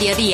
mediodía.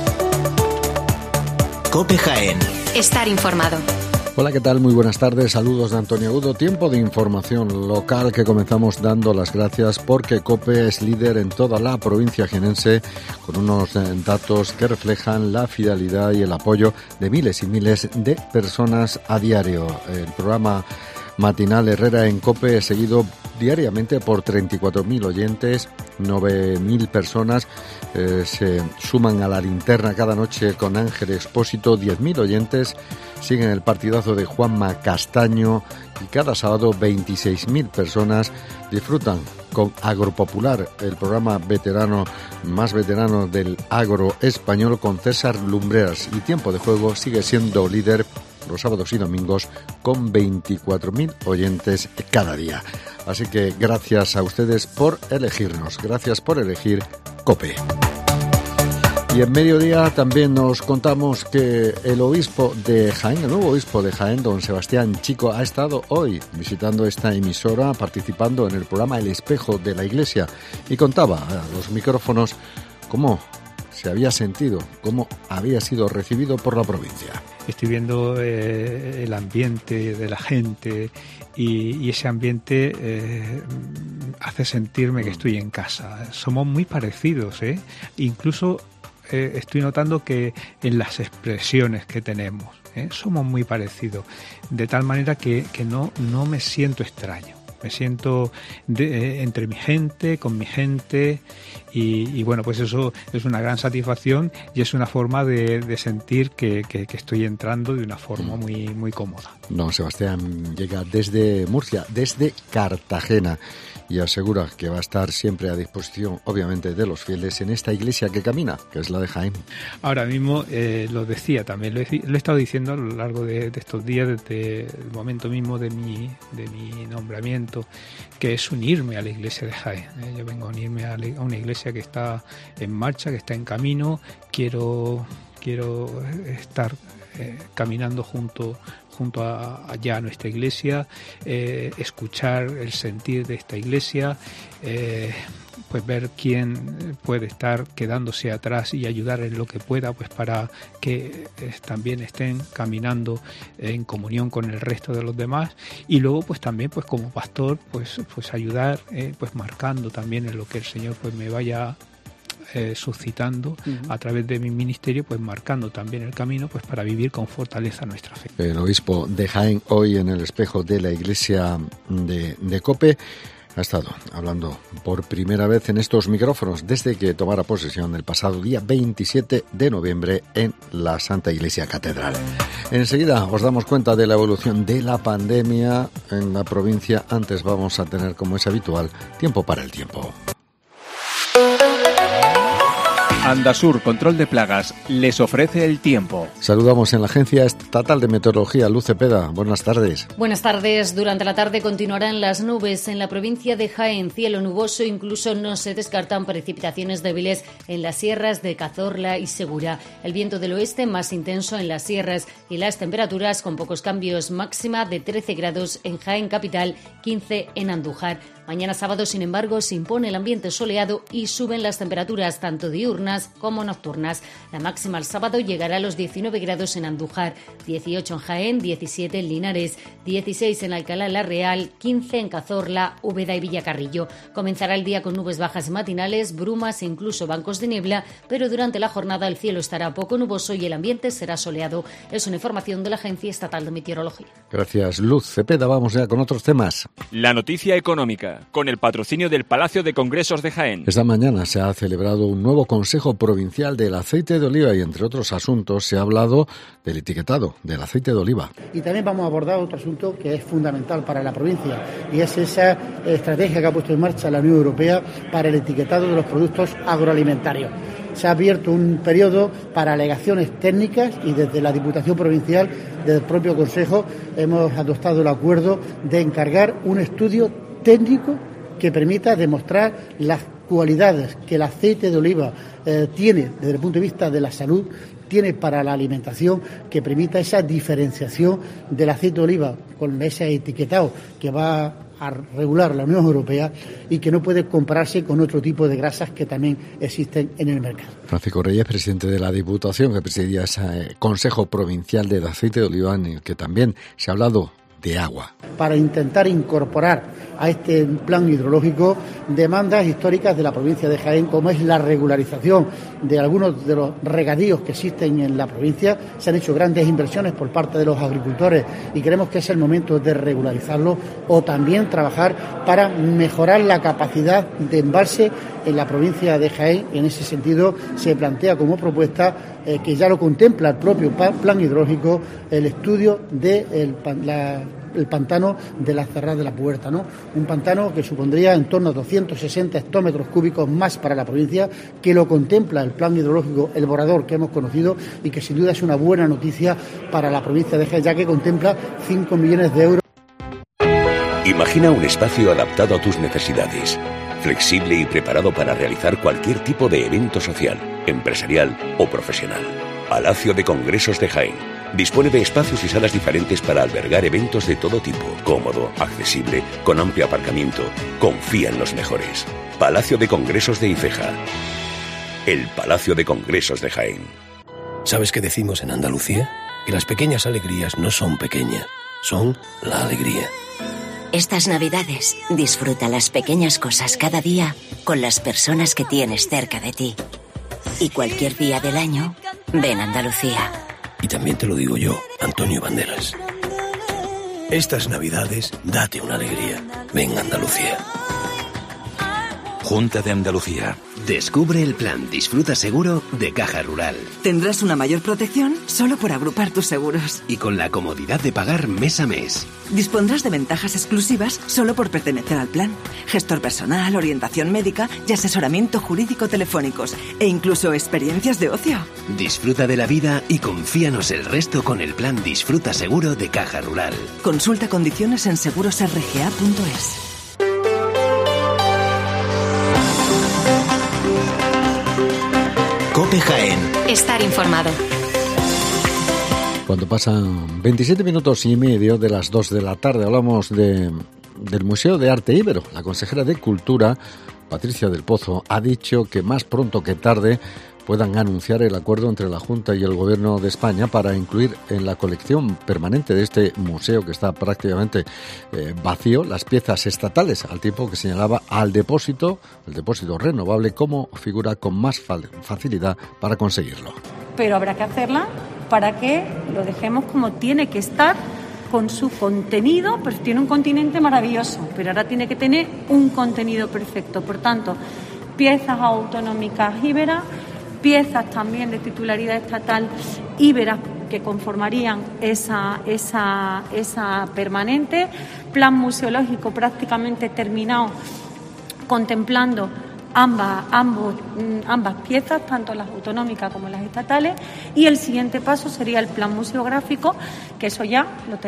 COPE Jaén. Estar informado. Hola, ¿qué tal? Muy buenas tardes. Saludos de Antonio Agudo. Tiempo de información local que comenzamos dando las gracias porque COPE es líder en toda la provincia jienense con unos datos que reflejan la fidelidad y el apoyo de miles y miles de personas a diario. El programa matinal Herrera en COPE es seguido diariamente por 34.000 oyentes, 9.000 personas se suman a la linterna cada noche con Ángel Expósito, 10.000 oyentes siguen el partidazo de Juanma Castaño y cada sábado 26.000 personas disfrutan con Agropopular, el programa más veterano del agro español con César Lumbreras, y Tiempo de Juego sigue siendo líder los sábados y domingos con 24.000 oyentes cada día. Así que gracias a ustedes por elegirnos, gracias por elegir COPE. Y en mediodía también nos contamos que el nuevo obispo de Jaén, don Sebastián Chico, ha estado hoy visitando esta emisora, participando en el programa El Espejo de la Iglesia, y contaba a los micrófonos cómo se había sentido, cómo había sido recibido por la provincia. Estoy viendo el ambiente de la gente y ese ambiente hace sentirme que estoy en casa. Somos muy parecidos, incluso estoy notando que en las expresiones que tenemos, somos muy parecidos, de tal manera que no me siento extraño. Me siento entre mi gente, con mi gente y bueno, pues eso es una gran satisfacción y es una forma de sentir que estoy entrando de una forma muy, muy cómoda. Don Sebastián llega desde Murcia, desde Cartagena, y asegura que va a estar siempre a disposición, obviamente, de los fieles en esta iglesia que camina, que es la de Jaén. Ahora mismo lo decía también, lo he estado diciendo a lo largo de estos días, desde el momento mismo de mi nombramiento, que es unirme a la iglesia de Jaén. Yo vengo a unirme a una iglesia que está en marcha, que está en camino. Quiero estar caminando junto allá a nuestra iglesia, escuchar el sentir de esta iglesia, pues ver quién puede estar quedándose atrás y ayudar en lo que pueda, pues para que también estén caminando en comunión con el resto de los demás, y luego pues también pues como pastor pues ayudar, pues marcando también en lo que el Señor pues me vaya suscitando a través de mi ministerio, pues marcando también el camino pues para vivir con fortaleza nuestra fe. El obispo de Jaén, hoy en el espejo de la iglesia de COPE, ha estado hablando por primera vez en estos micrófonos desde que tomara posesión el pasado día 27 de noviembre en la Santa Iglesia Catedral. Enseguida os damos cuenta de la evolución de la pandemia en la provincia. Antes vamos a tener, como es habitual, tiempo para el tiempo. Andasur Control de Plagas les ofrece el tiempo. Saludamos en la Agencia Estatal de Meteorología, Luz Cepeda. Buenas tardes. Buenas tardes. Durante la tarde continuarán las nubes en la provincia de Jaén, cielo nuboso, incluso no se descartan precipitaciones débiles en las sierras de Cazorla y Segura. El viento del oeste más intenso en las sierras y las temperaturas con pocos cambios, máxima de 13 grados en Jaén capital, 15 en Andújar. Mañana sábado, sin embargo, se impone el ambiente soleado y suben las temperaturas tanto diurnas como nocturnas. La máxima el sábado llegará a los 19 grados en Andújar, 18 en Jaén, 17 en Linares, 16 en Alcalá la Real, 15 en Cazorla, Úbeda y Villacarrillo. Comenzará el día con nubes bajas matinales, brumas e incluso bancos de niebla, pero durante la jornada el cielo estará poco nuboso y el ambiente será soleado. Es una información de la Agencia Estatal de Meteorología. Gracias, Luz Cepeda. Vamos ya con otros temas. La noticia económica, con el patrocinio del Palacio de Congresos de Jaén. Esta mañana se ha celebrado un nuevo Consejo Provincial del Aceite de Oliva y, entre otros asuntos, se ha hablado del etiquetado del aceite de oliva. Y también vamos a abordar otro asunto que es fundamental para la provincia, y es esa estrategia que ha puesto en marcha la Unión Europea para el etiquetado de los productos agroalimentarios. Se ha abierto un periodo para alegaciones técnicas y desde la Diputación Provincial, desde el propio Consejo, hemos adoptado el acuerdo de encargar un estudio técnico que permita demostrar las cualidades que el aceite de oliva tiene desde el punto de vista de la salud, tiene para la alimentación, que permita esa diferenciación del aceite de oliva con ese etiquetado que va a regular la Unión Europea y que no puede compararse con otro tipo de grasas que también existen en el mercado. Francisco Reyes, presidente de la Diputación, que presidía ese Consejo Provincial de Aceite de Oliva, en el que también se ha hablado de agua. Para intentar incorporar a este plan hidrológico demandas históricas de la provincia de Jaén, como es la regularización de algunos de los regadíos que existen en la provincia. Se han hecho grandes inversiones por parte de los agricultores y creemos que es el momento de regularizarlo, o también trabajar para mejorar la capacidad de embalse en la provincia de Jaén. En ese sentido se plantea como propuesta, que ya lo contempla el propio plan hidrológico, el estudio del pantano de la Cerrada de la Puerta, ¿no? Un pantano que supondría en torno a 260 hectómetros cúbicos más para la provincia, que lo contempla el plan hidrológico, el borrador que hemos conocido, y que sin duda es una buena noticia para la provincia de Jaén, ya que contempla 5 millones de euros. Imagina un espacio adaptado a tus necesidades, flexible y preparado para realizar cualquier tipo de evento social, empresarial o profesional. Palacio de Congresos de Jaén dispone de espacios y salas diferentes para albergar eventos de todo tipo, cómodo, accesible, con amplio aparcamiento. Confía en los mejores. Palacio de Congresos de Ifeja. El Palacio de Congresos de Jaén. ¿Sabes qué decimos en Andalucía? Que las pequeñas alegrías no son pequeñas, son la alegría. Estas Navidades, disfruta las pequeñas cosas cada día con las personas que tienes cerca de ti. Y cualquier día del año, ven a Andalucía. Y también te lo digo yo, Antonio Banderas. Estas Navidades, date una alegría. Ven a Andalucía. Junta de Andalucía. Descubre el plan Disfruta Seguro de Caja Rural. Tendrás una mayor protección solo por agrupar tus seguros. Y con la comodidad de pagar mes a mes. Dispondrás de ventajas exclusivas solo por pertenecer al plan. Gestor personal, orientación médica y asesoramiento jurídico telefónicos. E incluso experiencias de ocio. Disfruta de la vida y confíanos el resto con el plan Disfruta Seguro de Caja Rural. Consulta condiciones en segurosrga.es. COPE Jaén. Estar informado. Cuando pasan 27 minutos y medio de las 2 de la tarde, hablamos del Museo de Arte Íbero. La consejera de Cultura, Patricia del Pozo, ha dicho que más pronto que tarde puedan anunciar el acuerdo entre la Junta y el Gobierno de España para incluir en la colección permanente de este museo, que está prácticamente vacío, las piezas estatales, al tiempo que señalaba el depósito renovable como figura con más facilidad para conseguirlo. Pero habrá que hacerla para que lo dejemos como tiene que estar, con su contenido, pues tiene un continente maravilloso, pero ahora tiene que tener un contenido perfecto. Por tanto, piezas autonómicas íberas, piezas también de titularidad estatal íberas que conformarían esa permanente, plan museológico prácticamente terminado, contemplando ambas piezas, tanto las autonómicas como las estatales, y el siguiente paso sería el plan museográfico, que eso ya nos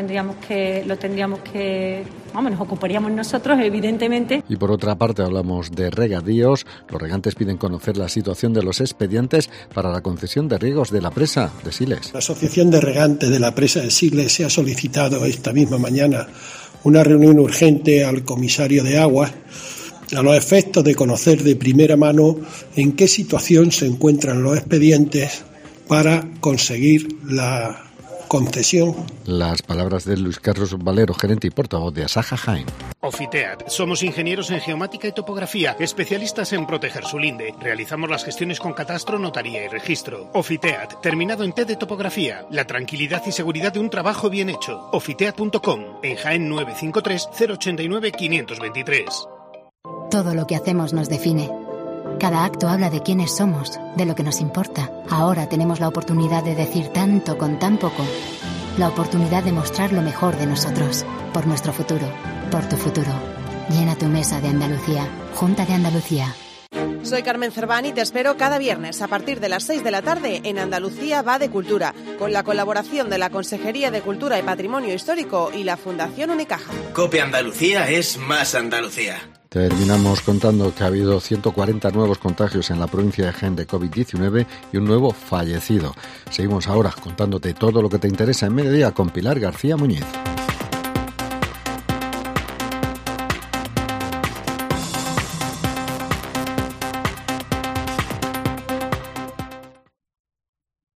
ocuparíamos nosotros, evidentemente. Y por otra parte hablamos de regadíos. Los regantes piden conocer la situación de los expedientes para la concesión de riegos de la presa de Siles. La Asociación de Regantes de la presa de Siles se ha solicitado esta misma mañana una reunión urgente al comisario de aguas, a los efectos de conocer de primera mano en qué situación se encuentran los expedientes para conseguir la concesión. Las palabras de Luis Carlos Valero, gerente y portavoz de Asaja Jaén. Ofiteat. Somos ingenieros en geomática y topografía, especialistas en proteger su linde. Realizamos las gestiones con catastro, notaría y registro. Ofiteat, terminado en T de topografía. La tranquilidad y seguridad de un trabajo bien hecho. Ofiteat.com, en Jaén 953 089 523. Todo lo que hacemos nos define. Cada acto habla de quiénes somos, de lo que nos importa. Ahora tenemos la oportunidad de decir tanto con tan poco. La oportunidad de mostrar lo mejor de nosotros. Por nuestro futuro. Por tu futuro. Llena tu mesa de Andalucía. Junta de Andalucía. Soy Carmen Cerván y te espero cada viernes a partir de las 6 de la tarde en Andalucía va de Cultura, con la colaboración de la Consejería de Cultura y Patrimonio Histórico y la Fundación Unicaja. COPE Andalucía es más Andalucía. Terminamos contando que ha habido 140 nuevos contagios en la provincia de Jaén de COVID-19 y un nuevo fallecido. Seguimos ahora contándote todo lo que te interesa en Mediodía con Pilar García Muñiz.